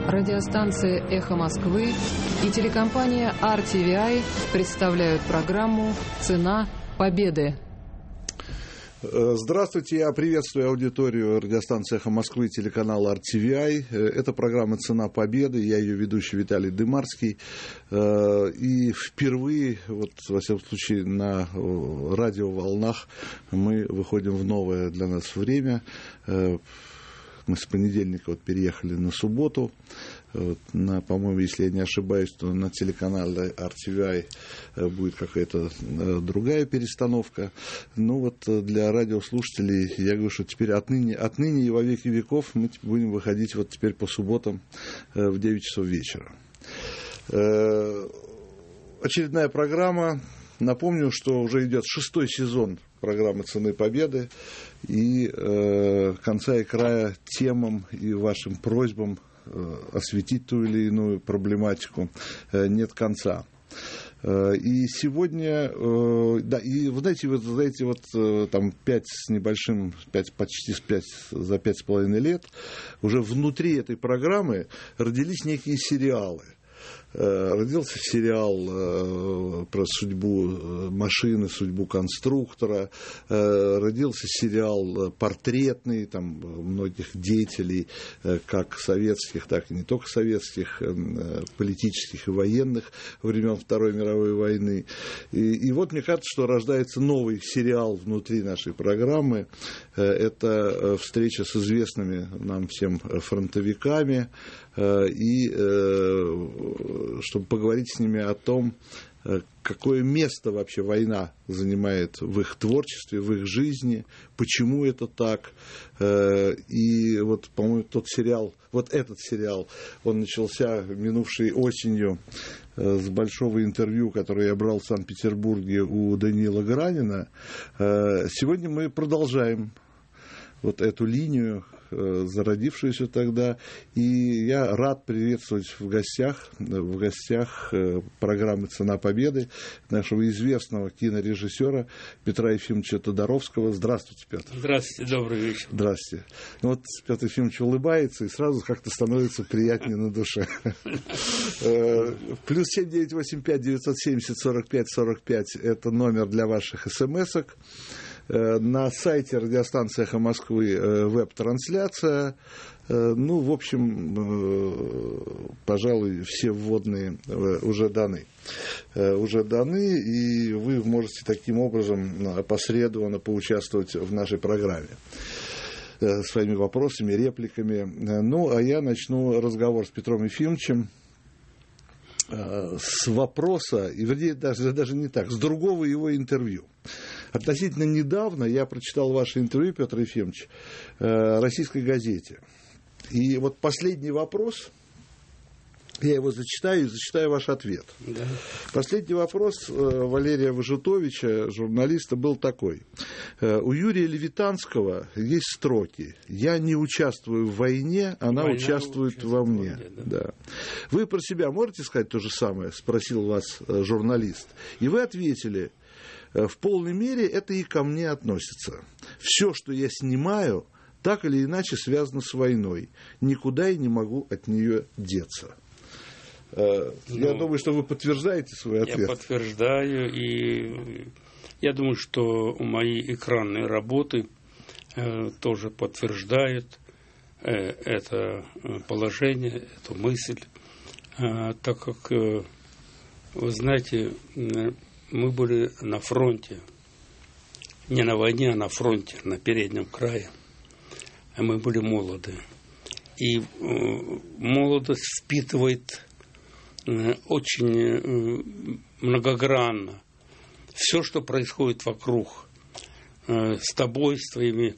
Радиостанция «Эхо Москвы» и телекомпания RTVI представляют программу «Цена победы». Здравствуйте, я приветствую аудиторию радиостанции «Эхо Москвы» и телеканала RTVI. Это программа «Цена победы», я ее ведущий Виталий Дымарский. И впервые, вот, во всяком случае, на радиоволнах мы выходим в новое для нас время. Мы с понедельника переехали на субботу. По-моему, если я не ошибаюсь, то на телеканале RTVI будет какая-то другая перестановка. Для радиослушателей я говорю, что теперь отныне и во веки веков мы будем выходить теперь по субботам в 9 часов вечера. Очередная программа. Напомню, что уже идет 6-й сезон программы «Цены победы». И конца и края темам и вашим просьбам осветить ту или иную проблематику нет конца. И сегодня, и вы знаете, там 5 с небольшим, почти 5, за 5,5 лет уже внутри этой программы родились некие сериалы. Родился сериал про судьбу машины, судьбу конструктора, родился сериал портретный, там многих деятелей, как советских, так и не только советских, политических и военных времен Второй мировой войны. И вот мне кажется, что рождается новый сериал внутри нашей программы. Это встреча с известными нам всем фронтовиками, и чтобы поговорить с ними о том, какое место вообще война занимает в их творчестве, в их жизни, почему это так. И по-моему, этот сериал, он начался минувшей осенью с большого интервью, которое я брал в Санкт-Петербурге у Даниила Гранина. Сегодня мы продолжаем эту линию, зародившуюся тогда, и я рад приветствовать в гостях программы «Цена победы» нашего известного кинорежиссера Петра Ефимовича Тодоровского. Здравствуйте, Петр. Здравствуйте, добрый вечер. Здравствуйте. Петр Ефимович улыбается, и сразу как-то становится приятнее на душе. Плюс 7985 970 45 45 это номер для ваших смс-ок. На сайте радиостанции «Эхо Москвы» веб-трансляция. В общем, пожалуй, все вводные уже даны. И вы можете таким образом опосредованно поучаствовать в нашей программе своими вопросами, репликами. А я начну разговор с Петром Ефимовичем с вопроса, и вернее, даже не так, с другого его интервью. Относительно недавно я прочитал ваше интервью, Петр Ефимович, в «Российской газете». И последний вопрос, я его зачитаю и зачитаю ваш ответ. Да. Последний вопрос Валерия Выжитовича, журналиста, был такой. У Юрия Левитанского есть строки: «Я не участвую в войне, она участвует во мне». Да. Вы про себя можете сказать то же самое? Спросил вас журналист. И вы ответили: в полной мере это и ко мне относится. Все, что я снимаю, так или иначе связано с войной. Никуда я не могу от нее деться. Я думаю, что вы подтверждаете свой ответ. Я подтверждаю, и я думаю, что мои экранные работы тоже подтверждают это положение, эту мысль, так как, вы знаете, мы были на фронте, не на войне, а на фронте, на переднем крае, а мы были молоды. И молодость впитывает очень многогранно все, что происходит вокруг, с тобой, с твоими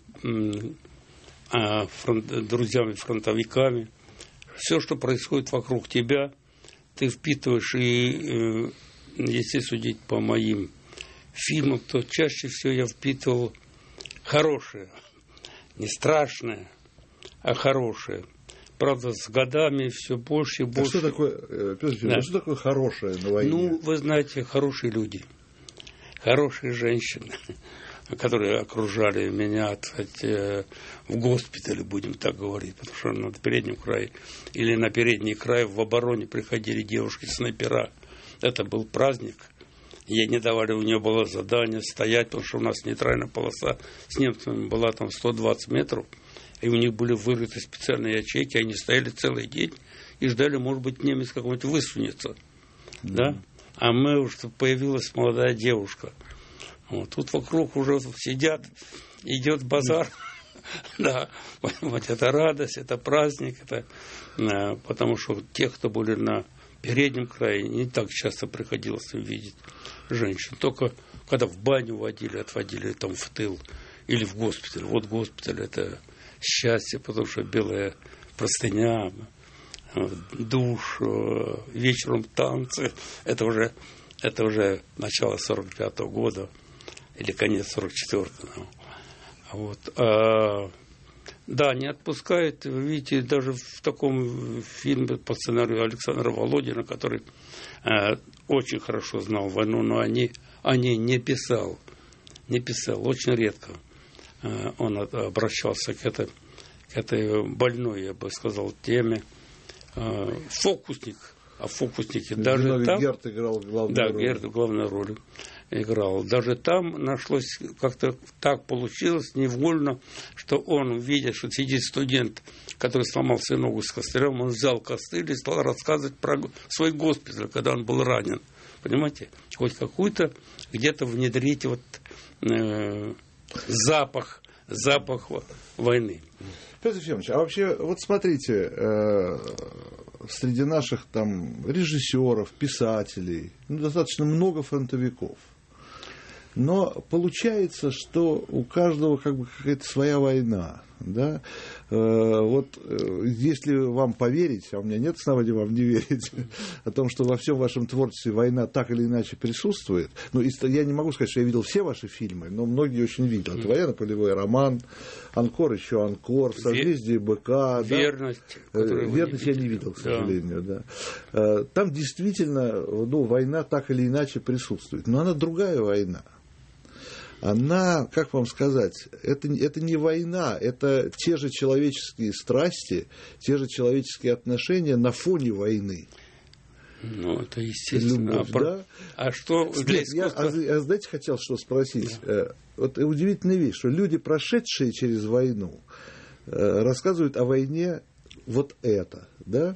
друзьями-фронтовиками, все, что происходит вокруг тебя, ты впитываешь. И если судить по моим фильмам, то чаще всего я впитывал хорошее, не страшное, а хорошее. Правда, с годами все больше и больше. Что такое, Петр Ефимович, что такое хорошее на войне? Вы знаете, хорошие люди, хорошие женщины, которые окружали меня, в госпитале, будем так говорить, потому что на переднем крае или на передний край в обороне приходили девушки-снайпера. Это был праздник. Ей не давали, у нее было задание стоять, потому что у нас нейтральная полоса с немцами была там 120 метров, и у них были вырыты специальные ячейки, они стояли целый день и ждали, может быть, немец какой-нибудь высунется. Да? А мы, чтобы появилась молодая девушка. Вот. Тут вокруг уже сидят, идет базар. Да, вот это радость, это праздник, это, потому что те, кто были на переднем крае, не так часто приходилось увидеть женщин. Только когда в баню отводили там в тыл или в госпиталь. Вот госпиталь — это счастье, потому что белая простыня, душ, вечером танцы. Это уже начало 45-го года или конец 44-го. Вот. Да, не отпускают. Вы видите, даже в таком фильме по сценарию Александра Володина, который очень хорошо знал войну, но о ней не писал. Очень редко он обращался к этой больной, я бы сказал, теме. Фокусник. А фокусники даже там... Герд играл главную роль. Герд главную роль играл. Даже там нашлось, как-то так получилось невольно, что он, видя, что сидит студент, который сломал себе ногу с костылем, он взял костыль и стал рассказывать про свой госпиталь, когда он был ранен. Понимаете? Хоть какую-то где-то внедрить запах войны. Петр Ефимович, а вообще, вот смотрите, среди наших там режиссеров, писателей, достаточно много фронтовиков. Но получается, что у каждого как бы какая-то своя война. Да? Вот если вам поверить, а у меня нет оснований вам не верить, о том, что во всем вашем творчестве война так или иначе присутствует. Ну, я не могу сказать, что я видел все ваши фильмы, но многие очень видел. Это военно-полевой роман, «Анкор», еще «Анкор», «Созвездие быка». Верность. Да? Верность я не видел, к сожалению. Да. Там действительно война так или иначе присутствует. Но она другая война. Она, как вам сказать, это не война, это те же человеческие страсти, те же человеческие отношения на фоне войны. Ну, это естественно. Любовь, да? А что для искусства? Я, знаете, хотел что спросить. Да. Вот удивительная вещь, что люди, прошедшие через войну, рассказывают о войне вот это, да?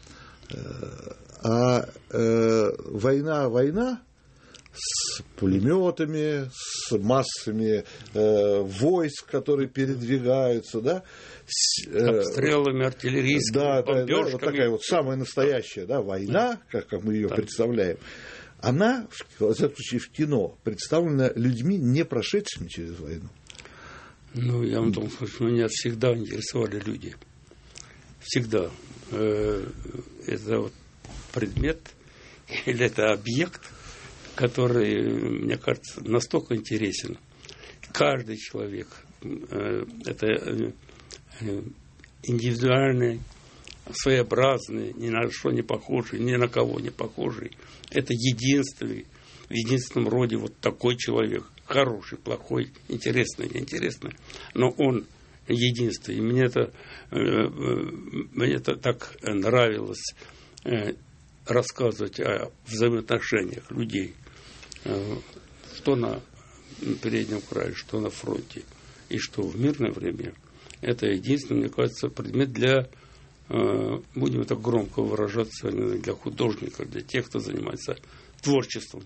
А война с пулеметами, с массами войск, которые передвигаются, да, обстрелами артиллерийскими, бомбежками. Да, вот такая вот самая настоящая, да, война, как мы ее представляем, она, в этом случае, в кино представлена людьми, не прошедшими через войну. Ну, я вам думаю, что меня всегда интересовали люди. Всегда. Это вот предмет или это объект, который, мне кажется, настолько интересен. Каждый человек это индивидуальный, своеобразный, ни на что не похожий, ни на кого не похожий. Это единственный, в единственном роде вот такой человек. Хороший, плохой, интересный, неинтересный. Но он единственный. И мне это так нравилось рассказывать о взаимоотношениях людей. Что на переднем крае, что на фронте, и что в мирное время. Это единственный, мне кажется, предмет для, будем так громко выражаться, для художников, для тех, кто занимается творчеством.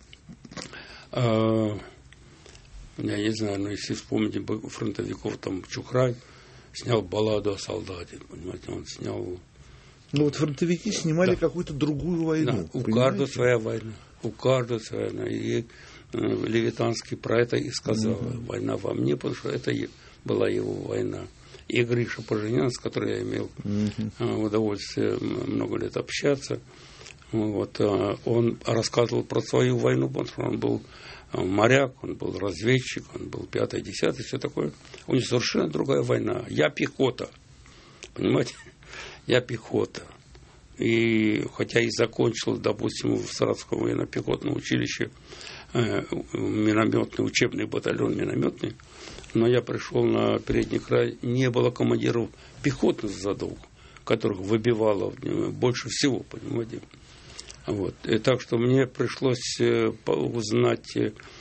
Я не знаю, но если вспомните фронтовиков, там Чухрай снял балладу о солдате, понимаете, он снял... Ну вот фронтовики снимали какую-то другую войну. Да, у каждого своя война. У каждого своя война. И Левитанский про это и сказал. Война во мне, потому что это была его война. И Гриша Поженян, с которым я имел удовольствие много лет общаться, вот, он рассказывал про свою войну, потому что он был моряк, он был разведчик, он был 5-й, 10-й, все такое. У него совершенно другая война. Я пехота. Понимаете? Я пехота. И хотя и закончил, допустим, в Саратовском военно-пехотном училище минометный, учебный батальон минометный, но я пришел на передний край, не было командиров пехотных задов, которых выбивало больше всего, понимаете. Вот. И так что мне пришлось узнать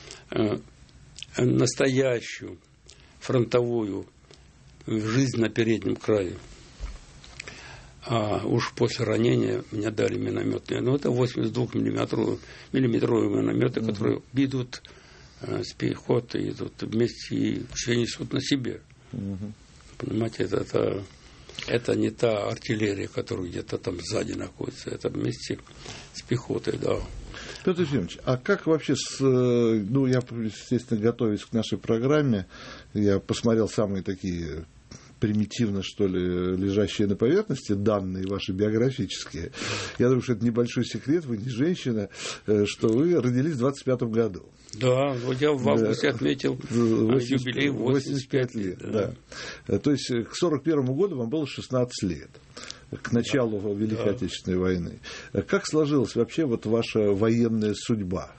настоящую фронтовую жизнь на переднем крае. А уж после ранения мне дали минометные. Ну, это 82-миллиметровые минометы, которые идут с пехотой, идут вместе и все несут на себе. Понимаете, это не та артиллерия, которая где-то там сзади находится. Это вместе с пехотой, да. Петр Ефимович, а как вообще ну, я, естественно, готовясь к нашей программе, я посмотрел самые такие примитивно, что ли, лежащие на поверхности данные ваши биографические. Я думаю, что это небольшой секрет, вы не женщина, что вы родились в 25-м году. Да, вот я в августе отметил юбилей 85 лет. Да. То есть к 41-му году вам было 16 лет, к началу Великой Отечественной войны. Как сложилась вообще вот ваша военная судьба?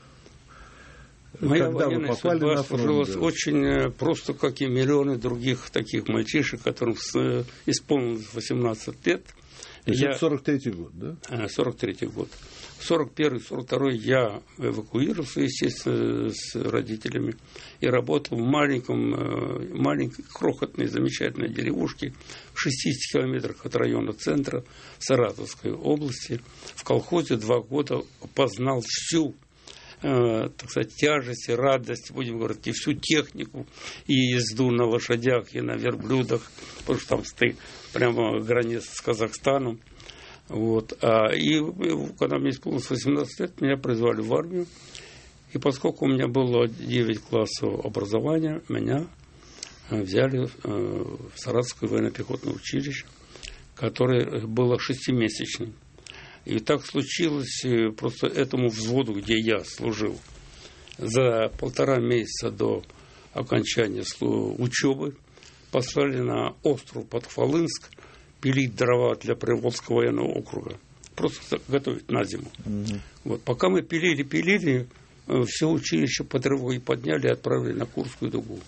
Моя военная судьба сложилась очень просто, как и миллионы других таких мальчишек, которым исполнилось 18 лет. Это 43-й год, да? 43-й год. В 41-й, 42-й я эвакуировался, естественно, с родителями и работал в маленькой, крохотной, замечательной деревушке в 60 километрах от района центра Саратовской области. В колхозе 2 года познал всю, так сказать, тяжесть и радость, будем говорить, и всю технику, и езду на лошадях, и на верблюдах, потому что там стоит прямо граница с Казахстаном. Вот. И когда мне исполнилось 18 лет, меня призвали в армию. И поскольку у меня было 9 классов образования, меня взяли в Саратовское военно-пехотное училище, которое было 6-месячным. И так случилось, просто этому взводу, где я служил, за 1,5 месяца до окончания учебы послали на остров Подхвалынск пилить дрова для Приволжского военного округа. Просто готовить на зиму. Вот. Пока мы пилили, все училище по тревоге подняли и отправили на Курскую дугу.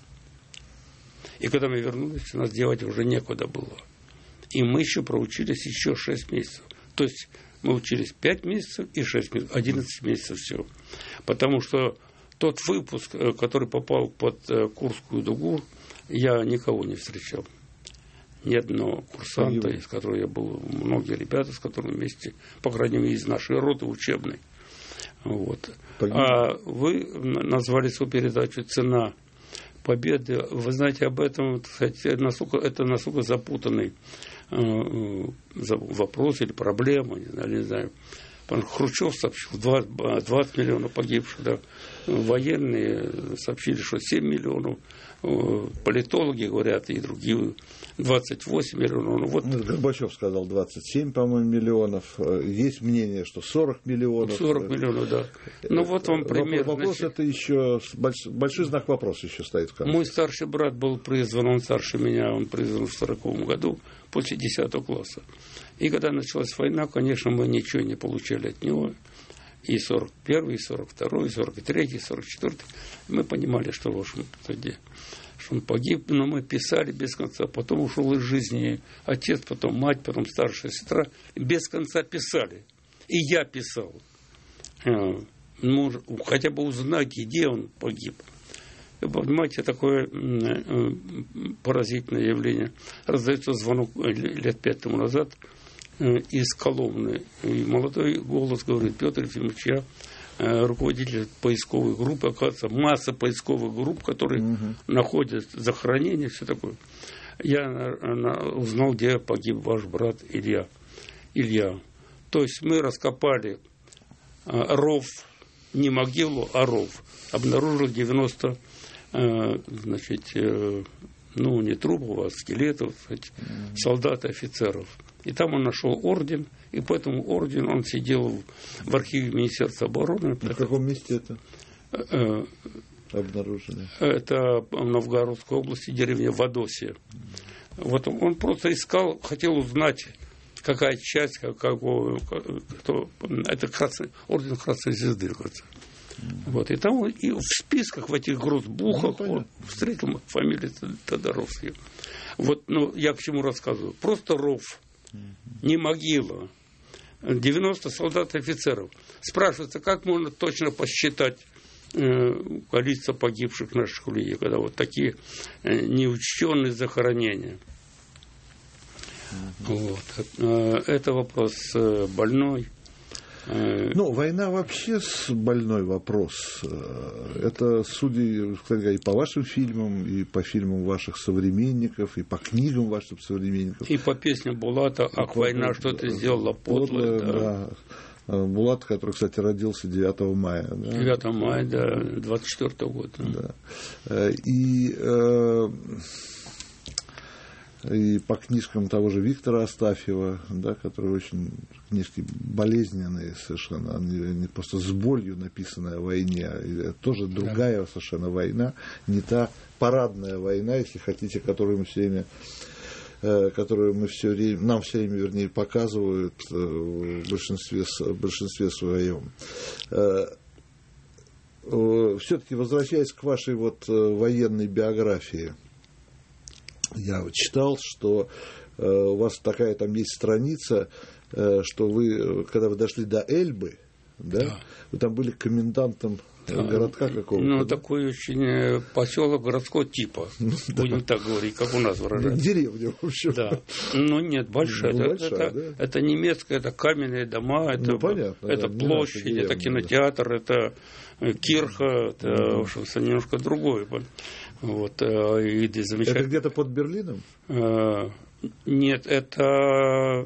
И когда мы вернулись, нас девать уже некуда было. И мы еще проучились еще 6 месяцев. То есть мы учились 5 месяцев и 6 месяцев, 11 месяцев всего. Потому что тот выпуск, который попал под Курскую дугу, я никого не встречал. Ни одного курсанта, из которого я был, многие ребята, с которыми вместе, по крайней мере, из нашей роты учебной. Вот. А вы назвали свою передачу «Цена победы». Вы знаете об этом, кстати, это насколько запутанный вопрос или проблема, не знаю. Хрущев сообщил 20 миллионов погибших, да. Военные сообщили, что 7 миллионов, политологи говорят и другие 28 миллионов. Ну, вот. Горбачев сказал 27, по-моему, миллионов. Есть мнение, что 40 миллионов. 40 миллионов, да. Ну вот вам пример. Вопрос, значит, это еще большой знак вопроса еще стоит в конце. Мой старший брат был призван, он старше меня, он призван в 40 году после 10 класса. И когда началась война, конечно, мы ничего не получали от него. И 41-й, и 42-й, и 43-й, и 44-й. Мы понимали, что, в общем, что он погиб, но мы писали без конца. Потом ушел из жизни отец, потом мать, потом старшая сестра. Без конца писали. И я писал. Ну, хотя бы узнать, где он погиб. Вы понимаете, такое поразительное явление. Раздается звонок лет 5 тому назад из Коломны. И молодой голос говорит: Петр Ефимович, я руководитель поисковой группы. Оказывается, масса поисковых групп, которые находят захоронение, все такое. Я узнал, где погиб ваш брат Илья. То есть мы раскопали ров, не могилу, а ров. Обнаружили 90 не трупов, а скелетов, солдат и офицеров. И там он нашел орден, и по этому ордену он сидел в архиве Министерства обороны. В каком месте это обнаружили? Это в Новгородской области, деревня Водосия. Вот он просто искал, хотел узнать, какая часть, кто, это орден Красной Звезды, кажется. Вот, и там и в списках, в этих грозбухах встретил фамилию Тодоровский. Вот, ну, я к чему рассказываю. Просто ров, не могила. 90 солдат и офицеров. Спрашивается, как можно точно посчитать количество погибших наших людей, когда вот такие неучтенные захоронения. Вот. Это вопрос больной. Ну, война вообще больной вопрос. Это, судя и по вашим фильмам, и по фильмам ваших современников, и по книгам ваших современников. И по песням Булата «Ах, война, что ты сделала подлое». Да. Булат, который, кстати, родился 9 мая. Да? 9 мая, да, 24 года. Да. И по книжкам того же Виктора Астафьева, да, которые очень книжки болезненные совершенно, они просто с болью написаны о войне. Это тоже другая совершенно война, не та парадная война, если хотите, которую мы все время нам все время, вернее, показывают в большинстве своем. Все-таки возвращаясь к вашей вот военной биографии, я читал, что у вас такая там есть страница, что вы, когда вы дошли до Эльбы, да. Вы там были комендантом городка какого-то. Ну, да? Такой очень поселок городского типа, будем так говорить, как у нас выражается. Деревня, в общем. Да. Ну, нет, большая. Это немецкая, это каменные дома, это, это площадь, это кинотеатр, это кирха, это, в общем, немножко другое. Вот, и замечательно. Это где-то под Берлином? Нет, это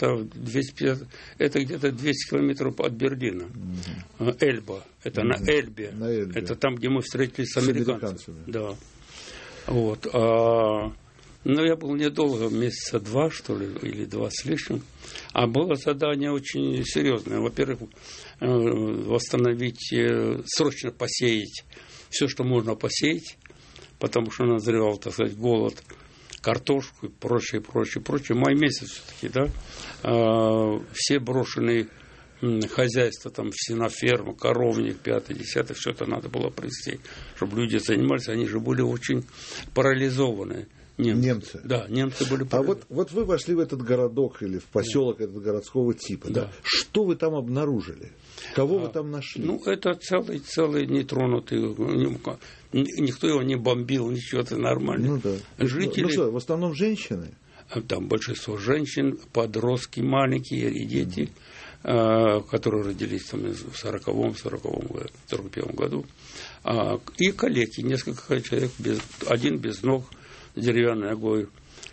где-то 200 километров от Берлина. Эльба. Это на Эльбе. Это там, где мы встретились с американцами. Да. Вот. Но я был недолго, месяца 2, что ли, или 2 с лишним. А было задание очень серьезное. Во-первых, восстановить, срочно посеять все, что можно посеять, потому что назревал, так сказать, голод, картошку и прочее. Май месяц все-таки, да. Все брошенные хозяйства, там, свиноферма, коровник, 5-10, все это надо было привести, чтобы люди занимались, они же были очень парализованы. Немцы. Да, немцы были парализованы. А вот вы вошли в этот городок или в поселок этот городского типа, да? Что вы там обнаружили? Кого вы там нашли? Ну, это целый нетронутый, никто его не бомбил, ничего, это нормально. Ну, да. Жители... Ну что, в основном женщины? Там большинство женщин, подростки маленькие и дети, которые родились там в 41 году. И калеки, несколько человек, один без ног, деревянной ногой,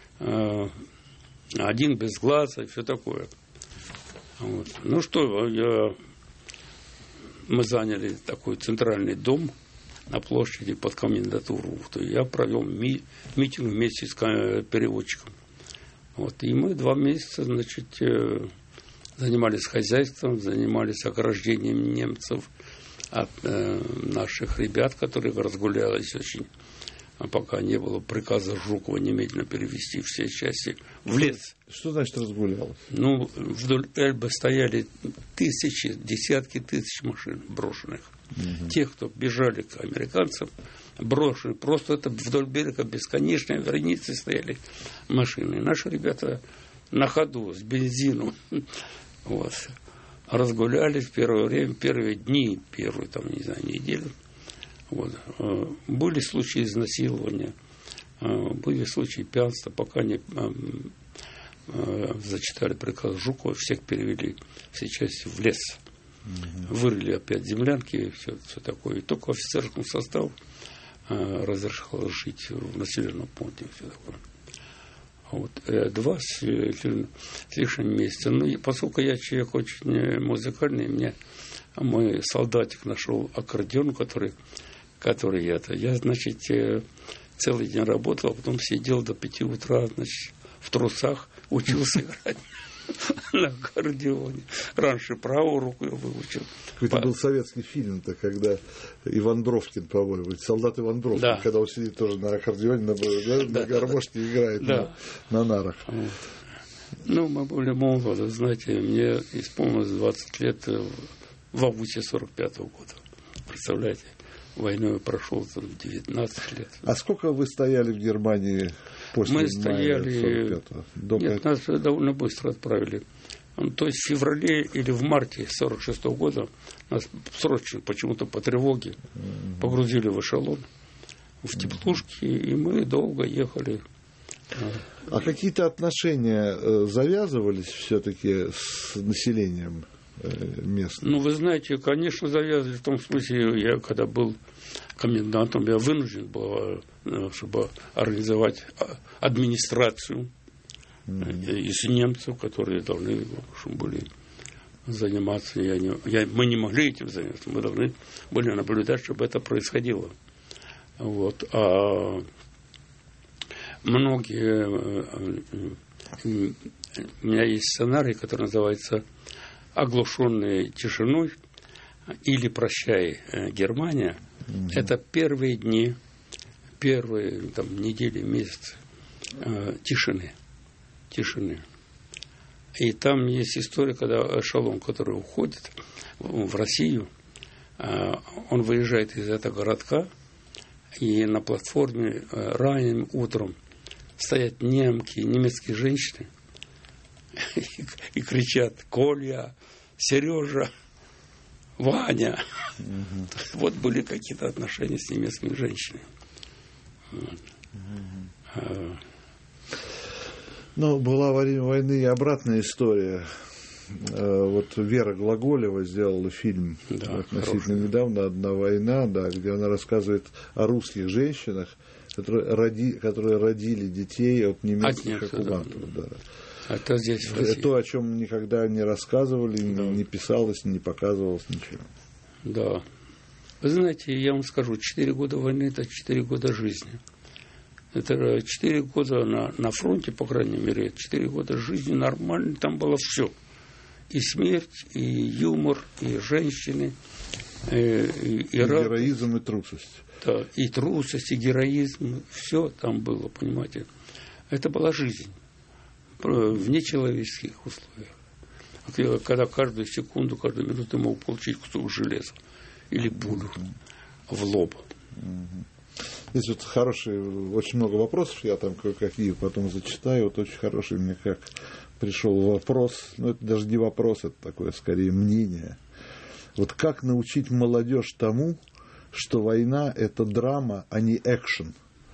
один без глаза и все такое. Вот. Ну что, мы заняли такой центральный дом на площади под комендатуру. Я провел митинг вместе с переводчиком. Вот. И мы 2 месяца, значит, занимались хозяйством, занимались ограждением немцев от наших ребят, которые разгулялись очень, пока не было приказа Жукова немедленно перевести все части в лес. Что значит разгулялось? Ну, вдоль Эльбы стояли десятки тысяч машин брошенных. Угу. Тех, кто бежали к американцам, брошены. Просто это вдоль берега бесконечные вереницы стояли машины. И наши ребята на ходу с бензином вот, разгулялись в первое время, первые дни, первую там, не знаю, неделю. Вот. Были случаи изнасилования, были случаи пьянства, пока не зачитали приказ Жукова, всех перевели все части в лес. Вырыли опять землянки и все такое. И только офицерскому составу разрешалось жить в населенном пункте. Все такое. Вот. 2 с лишним месяца. Ну, и поскольку я человек очень музыкальный, мой солдатик нашел аккордеон, который я, значит, целый день работал, а потом сидел до 5 утра, значит, в трусах, учился играть на аккордеоне. Раньше правую руку я выучил. Какой-то был советский фильм-то, когда Иван Бровкин, по-моему, солдат Иван Бровкин, да. Когда он сидит тоже на аккордеоне, на гармошке играет на нарах. Ну, мы были молоды, знаете, мне исполнилось 20 лет в августе 45-го года. представляете, войной прошел там 19 лет. А сколько вы стояли в Германии после Мы стояли... 45-го? Нет, нас довольно быстро отправили. То есть в феврале или в марте 46 года нас срочно почему-то по тревоге погрузили в эшелон, в теплушки, и мы долго ехали. А какие-то отношения завязывались все-таки с населением местным? Ну, вы знаете, конечно, завязывались в том смысле, я когда был комендантом, я вынужден был, чтобы организовать администрацию из немцев, которые должны были заниматься. Мы не могли этим заняться, мы должны были наблюдать, чтобы это происходило. Вот. А многие... У меня есть сценарий, который называется «Оглушенные тишиной» или «Прощай, Германия». Это первые дни, первые недели, месяцы тишины. И там есть история, когда эшелон, который уходит в Россию, он выезжает из этого городка, и на платформе ранним утром стоят немецкие женщины и кричат: «Коля, Сережа, Ваня». Вот были какие-то отношения с немецкими женщинами. Ну, была во время войны и обратная история. Вот Вера Глаголева сделала фильм относительно недавно «Одна война», где она рассказывает о русских женщинах, которые родили детей от немецких оккупантов. Да. Это здесь в России. То, о чем никогда не рассказывали, не писалось, не показывалось, ничего. Да. Вы знаете, я вам скажу, 4 года войны – это 4 года жизни. Это 4 года на фронте, по крайней мере, 4 года жизни нормально, там было все. И смерть, и юмор, и женщины, и героизм, и трусость. Да, и трусость, и героизм, все там было, понимаете. Это была жизнь в нечеловеческих условиях. Когда каждую секунду, каждую минуту ты мог получить кусок железа или пулю в лоб. Здесь вот хорошие, очень много вопросов, я там кое-какие потом зачитаю. Вот очень хороший мне как пришел вопрос, ну это даже не вопрос, это такое скорее мнение. Вот как научить молодежь тому, что война – это драма, а не экшен?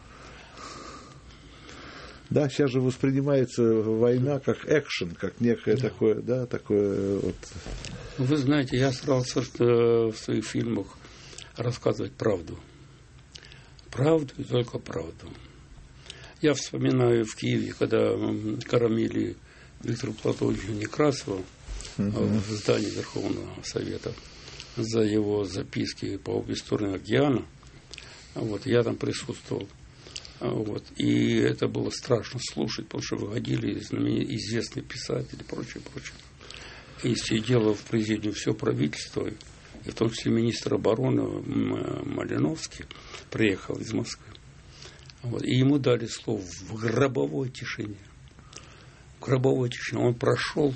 Да, сейчас же воспринимается война как экшен, как некое такое, да, такое вот. Вы знаете, я старался в своих фильмах рассказывать правду. Правду и только правду. Я вспоминаю в Киеве, когда кормили Виктора Платоновича Некрасова в здании Верховного Совета за его записки по обе стороны океана. Вот, я там присутствовал. Вот, и это было страшно слушать, потому что выходили известные писатели и прочее. И сидело в президиуме все правительство, и в том числе министр обороны Малиновский приехал из Москвы. Вот, и ему дали слово в гробовой тишине. В гробовой тишине. Он прошел,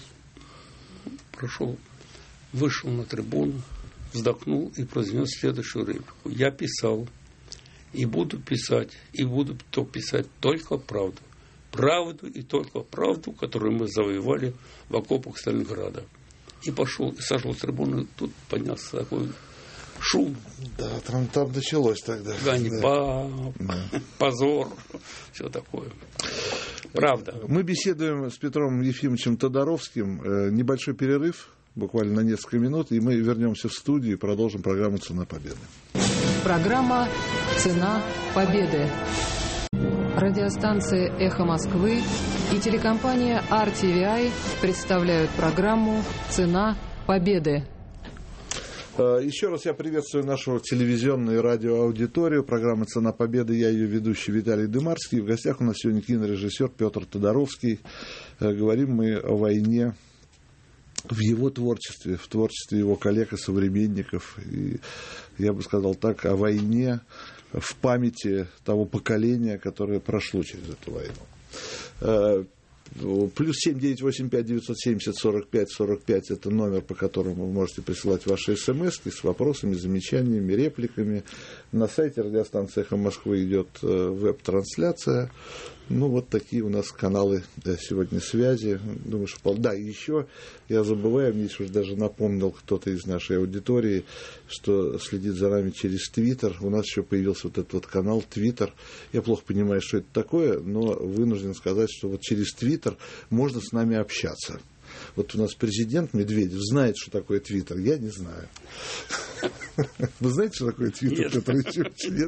вышел на трибуну, вздохнул и произнес следующую реплику. Я писал, и буду писать, и буду писать только правду. Правду и только правду, которую мы завоевали в окопах Сталинграда. И пошел, и сошел с трибуны, тут поднялся такой шум. Да, там началось тогда. Ганьба, позор, все такое. Правда. Мы беседуем с Петром Ефимовичем Тодоровским. Небольшой перерыв, буквально на несколько минут, и мы вернемся в студию и продолжим программу «Цена победы». Программа «Цена победы». Радиостанция «Эхо Москвы» и телекомпания RTVI представляют программу «Цена победы». Еще раз я приветствую нашу телевизионную и радиоаудиторию. Программа «Цена победы». Я ее ведущий Виталий Дымарский. В гостях у нас сегодня кинорежиссер Петр Тодоровский. Говорим мы о войне в его творчестве, в творчестве его коллег и современников. И я бы сказал так, о войне в памяти того поколения, которое прошло через эту войну. Плюс 7985-970-45-45 это номер, по которому вы можете присылать ваши смс-ки с вопросами, замечаниями, репликами. На сайте радиостанции «Эхо Москвы» идет веб-трансляция. Ну, вот такие у нас каналы сегодня связи. Думаю, что... Да, и еще я забываю, мне уже даже напомнил кто-то из нашей аудитории, что следит за нами через Твиттер. У нас еще появился вот этот вот канал Твиттер. Я плохо понимаю, что это такое, но вынужден сказать, что вот через Твиттер можно с нами общаться. Вот у нас президент Медведев знает, что такое Твиттер. Я не знаю. Вы знаете, что такое Твиттер, Петр Ильич? Нет?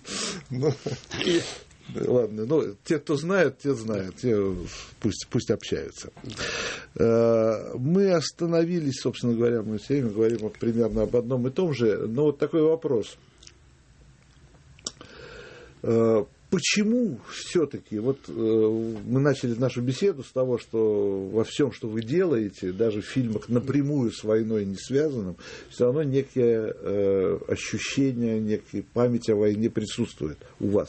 Ладно, ну, те, кто знает, те знают, пусть общаются. Мы остановились, собственно говоря, мы все время говорим вот примерно об одном и том же, но вот такой вопрос. Почему все-таки, вот мы начали нашу беседу с того, что во всем, что вы делаете, даже в фильмах напрямую с войной не связанным, все равно некие ощущения, некие память о войне присутствует у вас.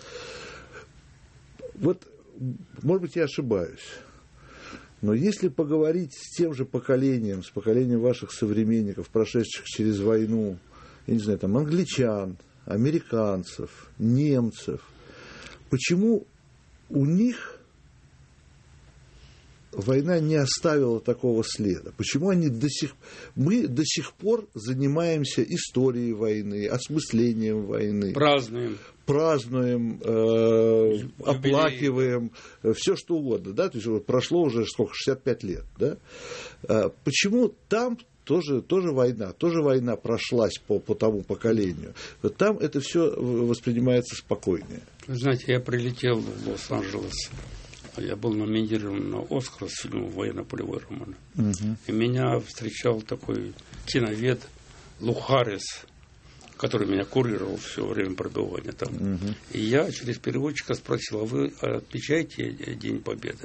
Вот, может быть, я ошибаюсь, но если поговорить с тем же поколением, с поколением ваших современников, прошедших через войну, я не знаю, там, англичан, американцев, немцев, почему у них война не оставила такого следа? Почему мы до сих пор занимаемся историей войны, осмыслением войны? Празднуем, оплакиваем, все что угодно, да, то есть прошло уже сколько, 65 лет, да? Почему там тоже война прошлась по тому поколению, там это все воспринимается спокойнее? Вы знаете, я прилетел в Лос-Анджелес, я был номинирован на «Оскар» с фильмом «Военно-полевой роман», и меня встречал такой киновед Лу Харрис, который меня курировал все время пребывания там. И я через переводчика спросил: а вы отмечаете День Победы?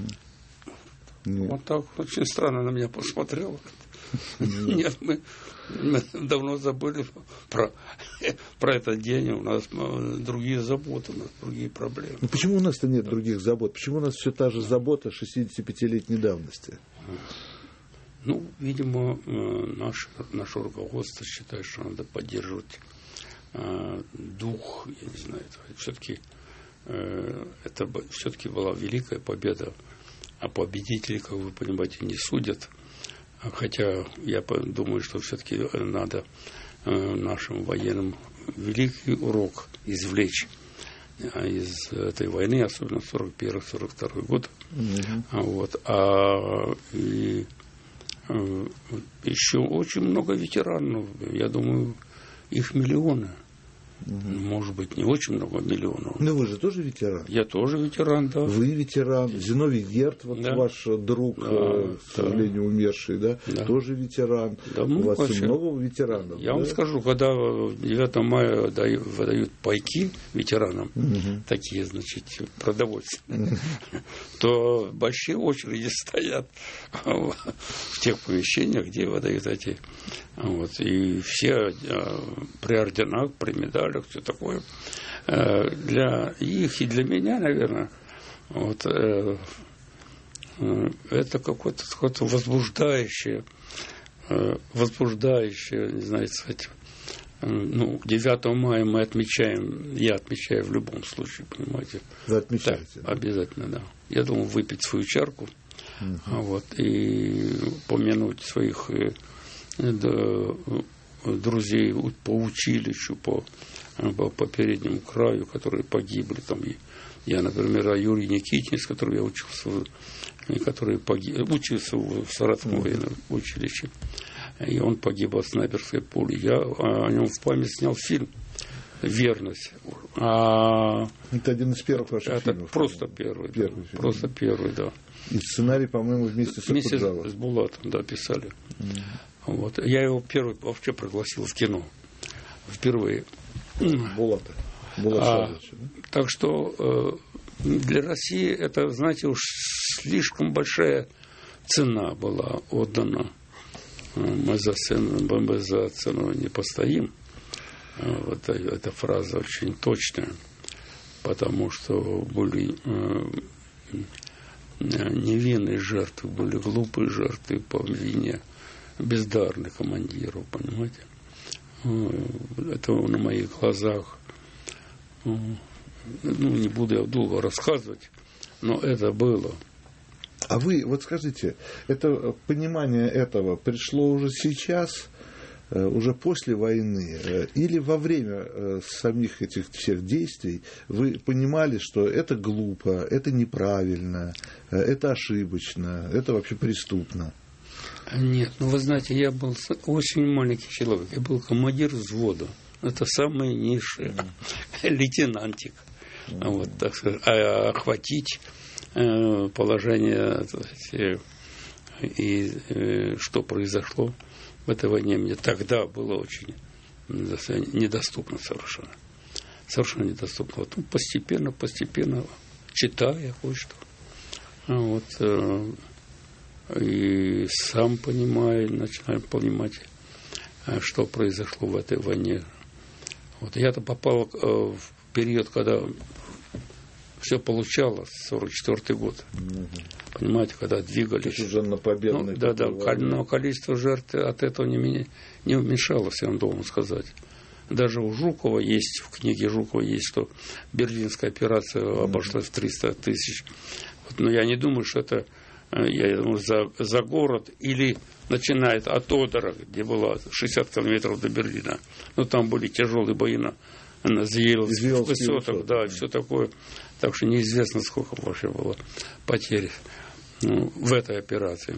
Вот так очень странно на меня посмотрел. Нет, мы давно забыли про этот день. У нас другие заботы, у нас другие проблемы. Но почему у нас-то нет других забот? Почему у нас все та же забота 65-летней давности? Ну, видимо, наше руководство считает, что надо поддерживать дух, я не знаю, это все-таки была великая победа, а победители, как вы понимаете, не судят. Хотя я думаю, что все-таки надо нашим военным великий урок извлечь из этой войны, особенно 41-42 год. Вот. И еще очень много ветеранов, я думаю, их миллионы. Может быть, не очень много, миллионов. Но вы же тоже ветеран. Я тоже ветеран, да. Вы ветеран. Зиновий Герд, вот да. Ваш друг, к сожалению, умерший, да, тоже ветеран. Да, у вас вообще много ветеранов. Я вам скажу, когда 9 мая выдают пайки ветеранам, такие, значит, продовольственные, то большие очереди стоят в тех помещениях, где выдают эти. Вот, и все при орденах, при медалях, все такое. Для их и для меня, наверное, вот, это какое-то возбуждающее, не знаю, сказать, 9 мая мы отмечаем, я отмечаю в любом случае, понимаете. Вы отмечаете? Да, обязательно, да. Я думаю, выпить свою чарку, вот, и помянуть своих друзей по училищу, по переднему краю, которые погибли. Там, я, например, Юрий Никитин, с которым я учился, учился в Саратовском военном училище, и он погиб от снайперской пули. Я о нем в память снял фильм «Верность». Это один из первых ваших фильмов? Просто первый. Просто первый, да. И сценарий, по-моему, вместе с Акуджавой. С Булатом, да, писали. Вот. Я его первый вообще пригласил в кино. Впервые. Булата. Так что для России это, знаете, уж слишком большая цена была отдана. Мы за цену не постоим. Вот эта фраза очень точная, потому что были невинные жертвы, были глупые жертвы по вине бездарных командиров, понимаете? Это на моих глазах. Не буду я долго рассказывать, но это было. А вы, вот скажите, это понимание этого пришло уже сейчас, уже после войны, или во время самих этих всех действий вы понимали, что это глупо, это неправильно, это ошибочно, это вообще преступно? Нет, вы знаете, я был очень маленький человек, я был командир взвода, это самое низшее, лейтенантик, вот, так сказать, охватить положение и что произошло в этой войне мне тогда было очень недоступно совершенно. Совершенно недоступно. Вот, постепенно, читая кое-что. Вот, и сам понимаю, начинаю понимать, что произошло в этой войне. Вот, я-то попал в период, когда все получалось, 44-й год. Понимаете, когда двигались. Уже на победной. Но количество жертв от этого не уменьшалось, я вам должен сказать. Даже у Жукова есть, в книге Жукова есть, что берлинская операция обошлась в 300 тысяч. Вот, но я не думаю, что это за город или начинает от Одера, где было 60 километров до Берлина. Но там были тяжелые бои на Звездных высотах, да, все такое. Так что неизвестно, сколько вообще было потерь в этой операции.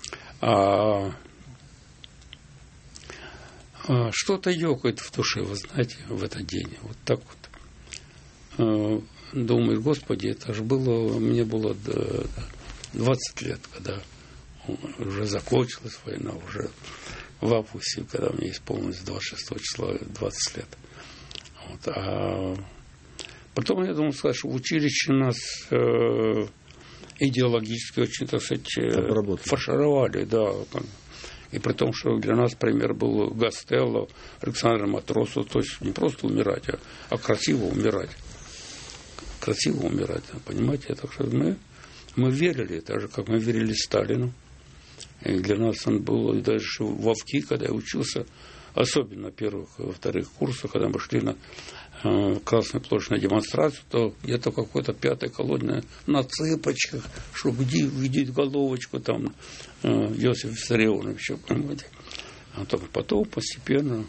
Что-то ёкает в душе, вы знаете, в этот день. Вот так вот. Думаю, Господи, это же было, мне было 20 лет, когда уже закончилась война, уже в августе, когда мне исполнилось 26 числа 20 лет. Вот. А потом я думал сказать, что в училище нас идеологически очень, так сказать, фаршировали, да. И при том, что для нас пример был Гастелло, Александр Матросов, то есть не просто умирать, а красиво умирать. Красиво умирать, понимаете? Так что мы верили, так же, как мы верили Сталину. И для нас он был, и даже в Вовки, когда я учился, особенно на первых и вторых курсах, когда мы шли на Красную площадь на демонстрацию, то где-то какой-то пятая колонна на цыпочках, чтобы видеть головочку там Иосифа Виссарионовича, понимаете. А потом постепенно,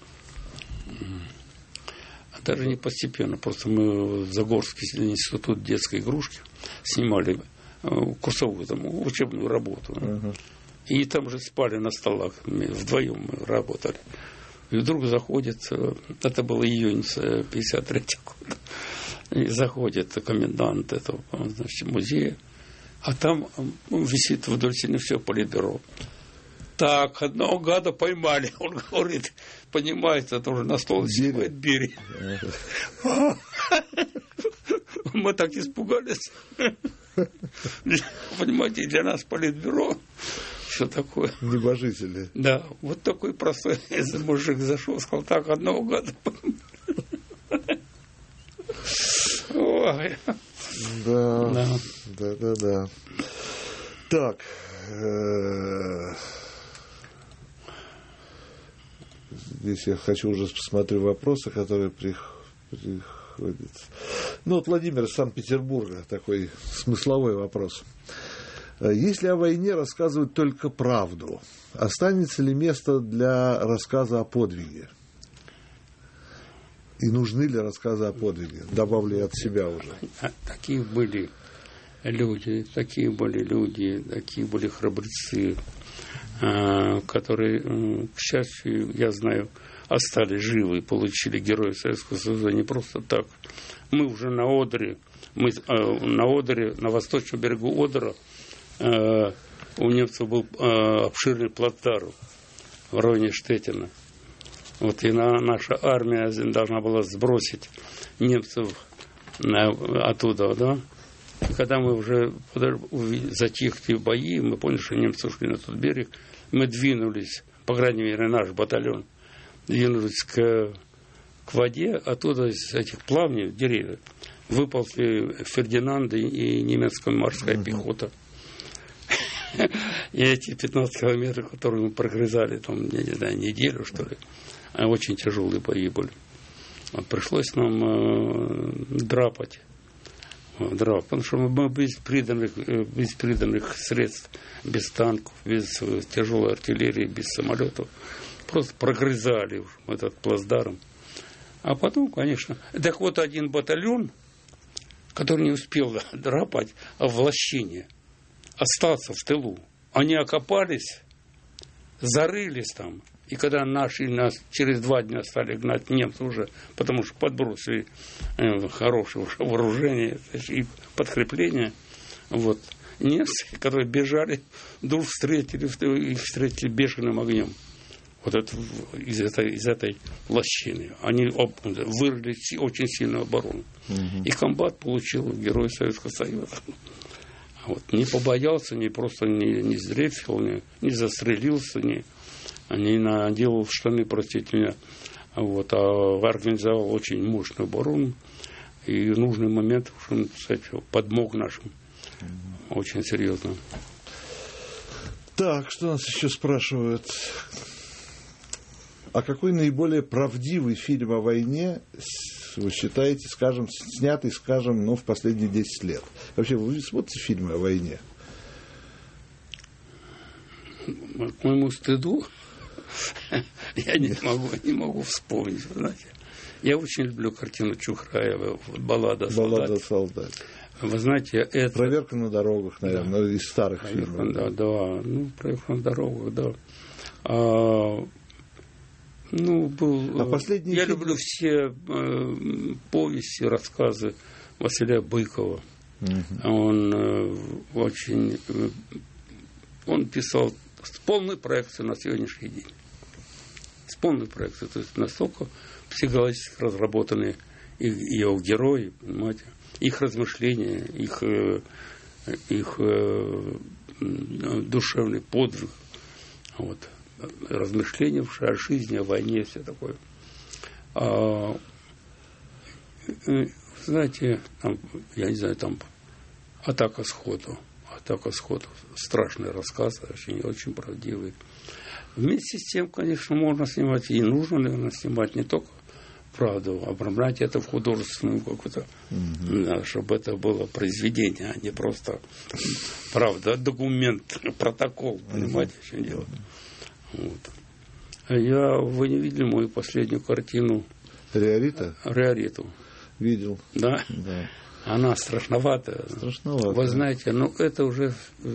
даже не постепенно, просто мы в Загорский институт детской игрушки снимали курсовую там, учебную работу. И там же спали на столах, вдвоем мы работали. И вдруг заходит, это был июнь 53-го года, и заходит комендант этого, значит, музея, а там висит вдоль стены все политбюро. Так, одного гада поймали. Он говорит, понимаете, это уже на стол снимает Берия. Мы так испугались. Понимаете, для нас политбюро, что такое? Небожители. Да, вот такой простой мужик зашел, сказал, так, одного года. Ой. Да. Так. Здесь я хочу уже посмотреть вопросы, которые приходят. Ну, вот Владимир из Санкт-Петербурга, такой смысловой вопрос. Если о войне рассказывать только правду, останется ли место для рассказа о подвиге? И нужны ли рассказы о подвиге? Добавлю от себя уже. Такие были люди, такие были храбрецы, которые, к счастью, я знаю, остались живы и получили Героя Советского Союза не просто так. Мы уже на Одере, на восточном берегу Одера, у немцев был обширный плацдарм в районе Штеттина. Вот и наша армия должна была сбросить немцев оттуда, да. И когда мы уже затихли бои, мы поняли, что немцы ушли на тот берег, мы двинулись, по крайней мере, наш батальон, двинулись к воде, оттуда из этих плавней, деревьев, выползли Фердинанд и немецкая морская пехота. И эти 15 километров, которые мы прогрызали, там, я не знаю, неделю, что ли, очень тяжелые бои были. Вот пришлось нам драпать, потому что мы без приданных средств, без танков, без тяжелой артиллерии, без самолетов, просто прогрызали этот плацдарм. А потом, конечно, так вот один батальон, который не успел драпать, а в лощине, остался в тылу. Они окопались, зарылись там. И когда нас через 2 дня стали гнать немцы уже, потому что подбросили хорошее вооружение и подкрепление, вот, немцы, которые бежали, вдруг их встретили бешеным огнем. Вот это, из этой лощины. Они вырыли очень сильную оборону. И комбат получил Герой Советского Союза. Вот. Не побоялся, просто не сдрефил, не застрелился, не наделал в штаны, простите меня. Вот. А организовал очень мощную оборону. И в нужный момент, так сказать, подмог нашим. Очень серьезно. Так, что нас еще спрашивают? А какой наиболее правдивый фильм о войне вы считаете, скажем, снятый, скажем, в последние 10 лет? Вообще, вы смотрите фильмы о войне? К моему стыду я не могу вспомнить, знаете. Я очень люблю картину Чухраева «Баллада о солдате». Вы знаете, это... «Проверка на дорогах», наверное, да. Из старых фильмов. Да. «Проверка на дорогах», да. Я люблю все повести, рассказы Василия Быкова. Он писал с полной проекцией на сегодняшний день. С полной проекцией. То есть настолько психологически разработаны его герои, понимаете, их размышления, их душевный подвиг. Вот. Размышления о жизни, о войне, все такое. Знаете, там, я не знаю, там «Атака сходу». Страшный рассказ, очень правдивый. Вместе с тем, конечно, можно снимать, и нужно, наверное, снимать не только правду, обрамлять это в художественную какую-то, чтобы это было произведение, а не просто правда, документ, протокол, понимаете, в чем дело. Вот. Вы не видели мою последнюю картину? Риориту. Видел. Да? Да. Она страшноватая. Вы знаете, это уже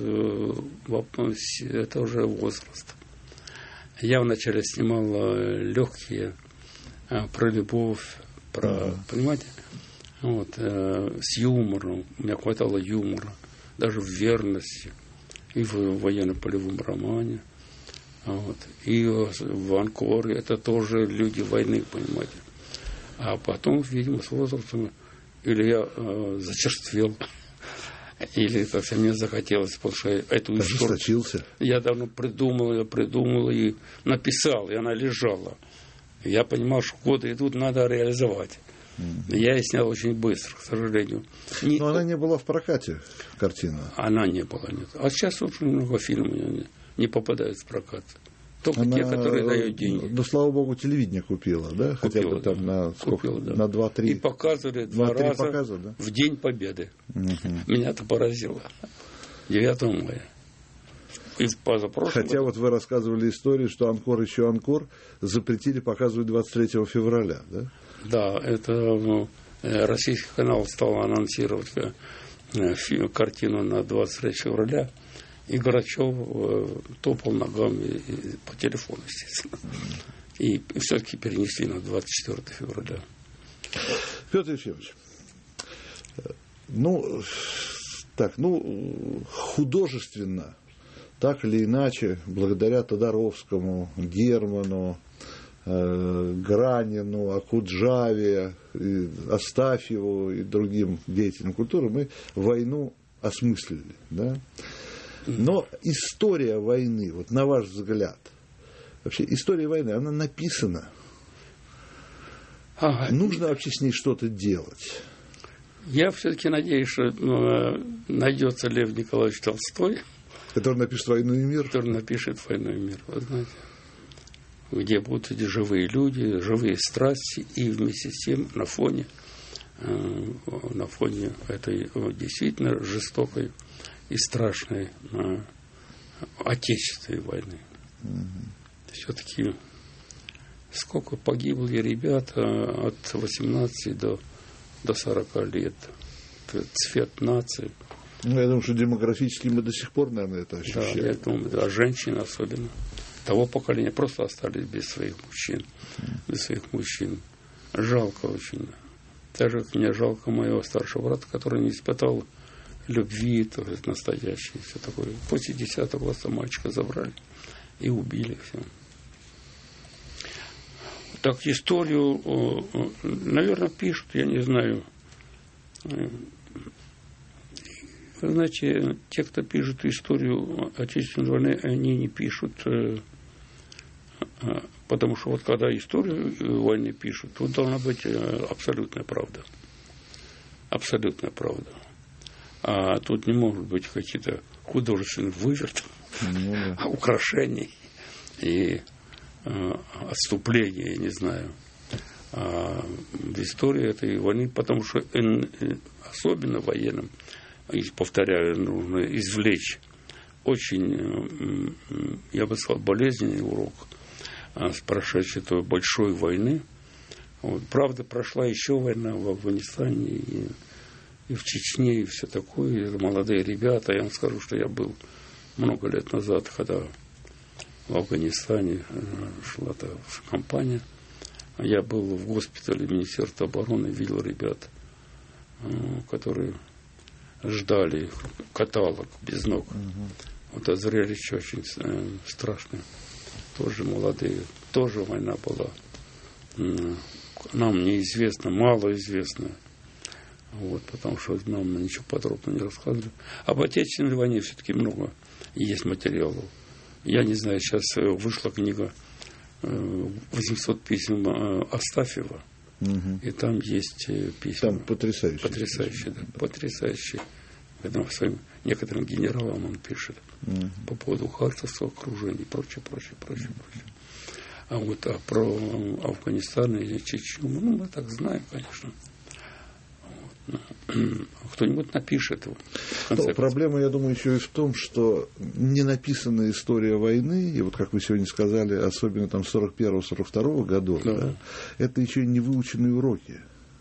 возраст. Я вначале снимал легкие про любовь, понимаете, вот, с юмором. У меня хватало юмора, даже в верности, и в военно-полевом романе. Вот. И в Анкоре это тоже люди войны, понимаете. А потом, видимо, с возрастом или я зачерствел, или как-то мне захотелось, потому что эту историю я давно придумал и написал, и она лежала. Я понимал, что годы идут, надо реализовать. Я ее снял очень быстро, к сожалению. Но она не была в прокате, картина. Она не была, нет. А сейчас очень много фильмов не попадают в прокат. Только те, которые дают деньги. Ну, слава богу, телевидение купило, да? Хотя бы там на 2-3. И показывали 2 раза в День Победы. Меня это поразило. 9 мая. И Хотя вот вы рассказывали историю, что «Анкор» еще «Анкор» запретили показывать 23 февраля, да? Да, это российский канал стал анонсировать картину на 23 февраля. И Грачев топал ногами по телефону, естественно. И все-таки перенесли на 24 февраля. Петр Ефимович, художественно, так или иначе, благодаря Тодоровскому, Герману, Гранину, Акуджаве, Астафьеву и другим деятелям культуры, мы войну осмыслили, да? Но история войны, вот на ваш взгляд, вообще история войны, она написана. Нужно вообще с ней что-то делать? Я все-таки надеюсь, что найдется Лев Николаевич Толстой, который напишет «Войну и мир». Который напишет «Войну и мир», вы знаете. Где будут эти живые люди, живые страсти, и вместе с тем на фоне этой действительно жестокой и страшной Отечественной войны. Все-таки сколько погибли ребят от 18 до 40 лет. Это цвет нации. Ну, я думаю, что демографически мы до сих пор, наверное, это ощущаем. Да, я думаю, да, женщины особенно. Того поколения просто остались без своих мужчин. Без своих мужчин. Жалко очень. Так же, как мне жалко моего старшего брата, который не испытал любви, то есть настоящей, все такое. После 10 класса мальчика забрали и убили все. Так, историю, наверное, пишут, я не знаю. Знаете, те, кто пишут историю Отечественной войны, они не пишут, потому что вот когда историю войны пишут, тут должна быть абсолютная правда. Абсолютная правда. А тут не может быть какие-то художественные выверты, украшений и отступления, я не знаю. В истории этой войны, потому что особенно военным, повторяю, нужно извлечь очень, я бы сказал, болезненный урок с прошедшей той большой войны. Вот. Правда, прошла еще война в Афганистане и в Чечне, и все такое. И молодые ребята. Я вам скажу, что я был много лет назад, когда в Афганистане шла эта кампания. Я был в госпитале Министерства обороны, видел ребят, которые ждали каталог без ног. Вот это зрелище очень страшное. Тоже молодые. Тоже война была. Нам неизвестно, мало известно. Вот, потому что нам ничего подробно не рассказывали. Об Отечественной войне все-таки много есть материалов. Я не знаю, сейчас вышла книга 800 писем Астафьева. И там есть письма. Там потрясающие. Потрясающие, да. Потрясающие. Когда своим некоторым генералам он пишет по поводу Харьковского окружения и прочее. А вот про Афганистан и Чечню, мы так знаем, конечно. Кто-нибудь напишет его. Проблема, я думаю, еще и в том, что не написанная история войны, и вот как вы сегодня сказали, особенно там 41-42 годов, да, это еще и не выученные уроки.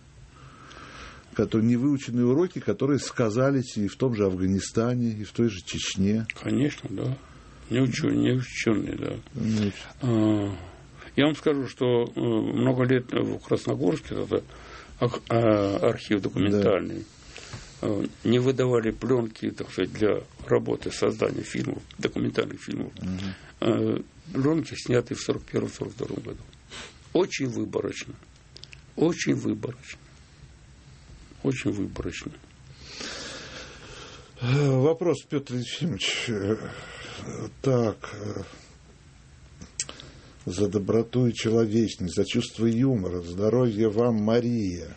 Не выученные уроки, которые сказались и в том же Афганистане, и в той же Чечне. Конечно, да. Неученые, да. Я вам скажу, что много лет в Красногорске, это архив документальный, не выдавали пленки, так сказать, для работы, создания фильмов, документальных фильмов. Пленки сняты в 41-42 году. Очень выборочно. Очень выборочно. Очень выборочно. Вопрос, Петр Ефимович. Так, за доброту и человечность, за чувство юмора, здоровья вам, Мария.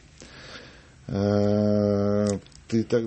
Ты так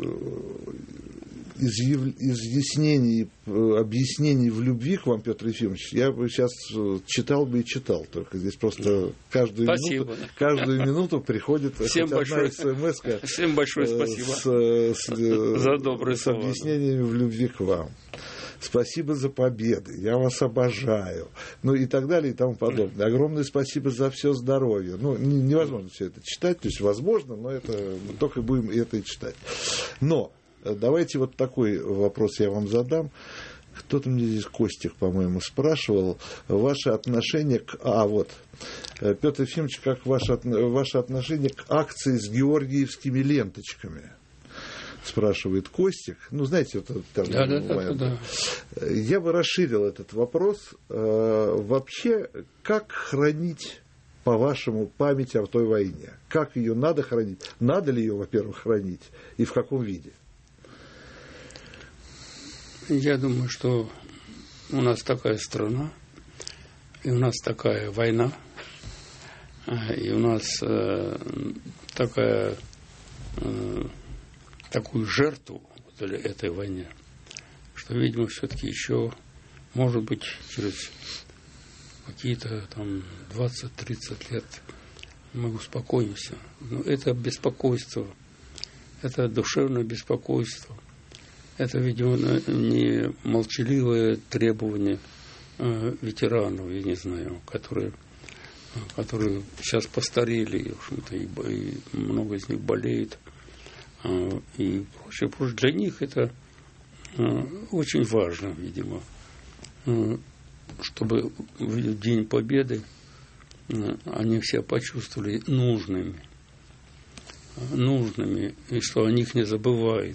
изъяснений, объяснений в любви к вам, Петр Ефимович, я бы сейчас читал бы и читал. Только здесь просто каждую минуту приходит одна смс-ка. Всем большое спасибо за добрые слова. С объяснениями в любви к вам. Спасибо за победы, я вас обожаю. Ну и так далее и тому подобное. Огромное спасибо за все здоровье. Ну, невозможно все это читать, то есть возможно, но это мы только будем это и читать. Но давайте вот такой вопрос я вам задам. Кто-то мне здесь, Костик, по-моему, спрашивал, ваше отношение к... Петр Ефимович, как ваше отношение к акции с георгиевскими ленточками? Спрашивает Костик. Ну, знаете, это да. Я бы расширил этот вопрос. Вообще, как хранить, по-вашему, память о той войне? Как ее надо хранить? Надо ли ее, во-первых, хранить? И в каком виде? Я думаю, что у нас такая страна, и у нас такая война, и у нас такая такую жертву этой войне, что, видимо, все-таки еще, может быть, через какие-то там 20-30 лет мы успокоимся. Но это беспокойство, это душевное беспокойство, это, видимо, не молчаливое требование ветеранов, я не знаю, которые сейчас постарели, в общем-то, и много из них болеет, и прочее. Для них это очень важно, видимо, чтобы в День Победы они все почувствовали нужными, и что о них не забывают.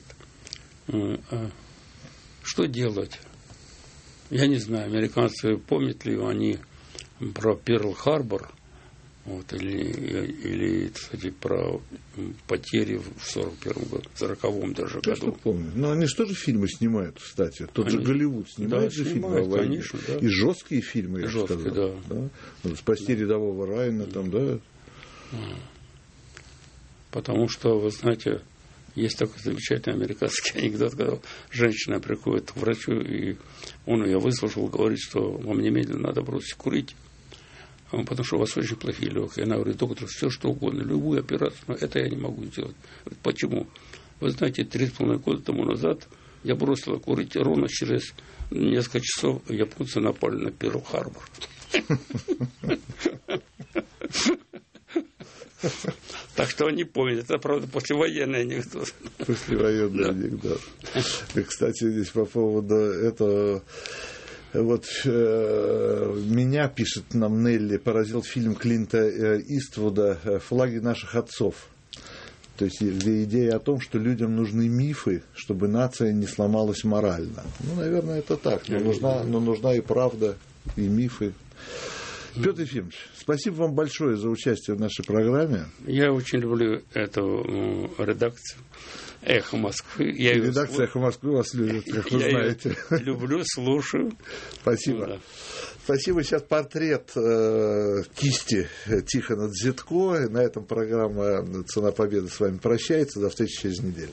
Что делать? Я не знаю, американцы помнят ли они про Перл-Харбор, вот, или, кстати, про потери в 41-м году, в 40-м даже году. Помню. Но они же тоже фильмы снимают, кстати. Тот же Голливуд снимает же фильмы о войне. Конечно, да. И жесткие фильмы, я бы сказал. Да. «Спасти рядового Райана», там, да. Потому что, вы знаете, есть такой замечательный американский анекдот, когда женщина приходит к врачу, и он ее выслушал, говорит, что вам немедленно надо бросить курить, потому что у вас очень плохие легкие. Она говорит: доктор, все что угодно, любую операцию, но это я не могу сделать. Говорит: почему? Вы знаете, 3,5 года тому назад я бросила курить, ровно через несколько часов японцы напали на Перл-Харбор. Так что они помнят. Это, правда, послевоенный анекдот. Послевоенный анекдот. И, кстати, здесь по поводу этого... Вот меня, пишет нам Нелли, поразил фильм Клинта Иствуда «Флаги наших отцов». То есть, где идея о том, что людям нужны мифы, чтобы нация не сломалась морально. Ну, наверное, это так. Но нужна и правда, и мифы. Петр Ефимович, спасибо вам большое за участие в нашей программе. Я очень люблю эту редакцию «Эхо Москвы». Редакция «Эхо Москвы» вас любит, как вы знаете. Я люблю, слушаю. Спасибо. Да. Спасибо. Сейчас портрет кисти Тихона Дзитко. На этом программа «Цена победы» с вами прощается. До встречи через неделю.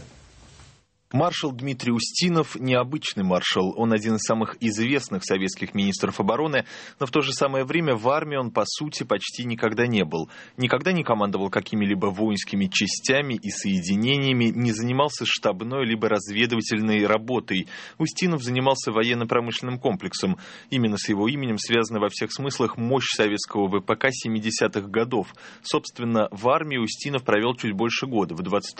Маршал Дмитрий Устинов – необычный маршал. Он один из самых известных советских министров обороны, но в то же самое время в армии он, по сути, почти никогда не был. Никогда не командовал какими-либо воинскими частями и соединениями, не занимался штабной либо разведывательной работой. Устинов занимался военно-промышленным комплексом. Именно с его именем связана во всех смыслах мощь советского ВПК 70-х годов. Собственно, в армии Устинов провел чуть больше года. В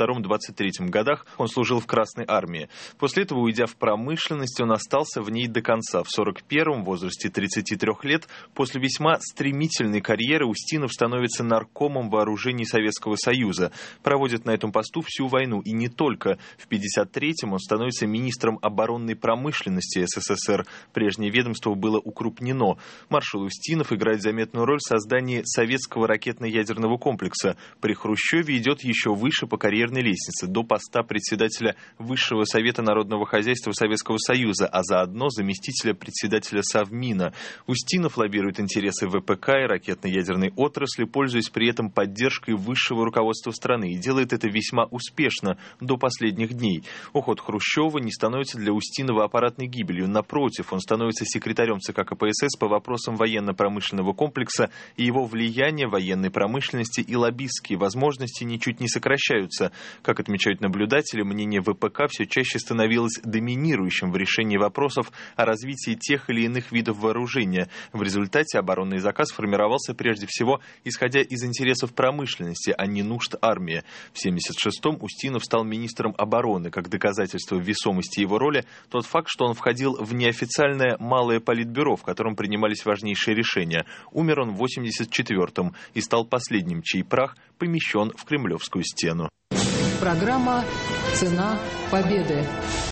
22-23 годах он служил в Красной армии. После этого, уйдя в промышленность, он остался в ней до конца. В 41-м, в возрасте 33 лет, после весьма стремительной карьеры Устинов становится наркомом вооружений Советского Союза. Проводит на этом посту всю войну, и не только. В 53-м он становится министром оборонной промышленности СССР. Прежнее ведомство было укрупнено. Маршал Устинов играет заметную роль в создании советского ракетно-ядерного комплекса. При Хрущеве идет еще выше по карьерной лестнице, до поста председателя Высшего совета народного хозяйства Советского Союза, а заодно заместителя председателя Совмина. Устинов лоббирует интересы ВПК и ракетно-ядерной отрасли, пользуясь при этом поддержкой высшего руководства страны, и делает это весьма успешно до последних дней. Уход Хрущева не становится для Устинова аппаратной гибелью. Напротив, он становится секретарем ЦК КПСС по вопросам военно-промышленного комплекса, и его влияние военной промышленности и лоббистские возможности ничуть не сокращаются. Как отмечают наблюдатели, мнение ВПК все чаще становилось доминирующим в решении вопросов о развитии тех или иных видов вооружения. В результате оборонный заказ формировался прежде всего исходя из интересов промышленности, а не нужд армии. В 1976-м Устинов стал министром обороны. Как доказательство весомости его роли тот факт, что он входил в неофициальное малое политбюро, в котором принимались важнейшие решения. Умер он в 1984-м и стал последним, чей прах помещен в Кремлевскую стену. Программа «Цена победы».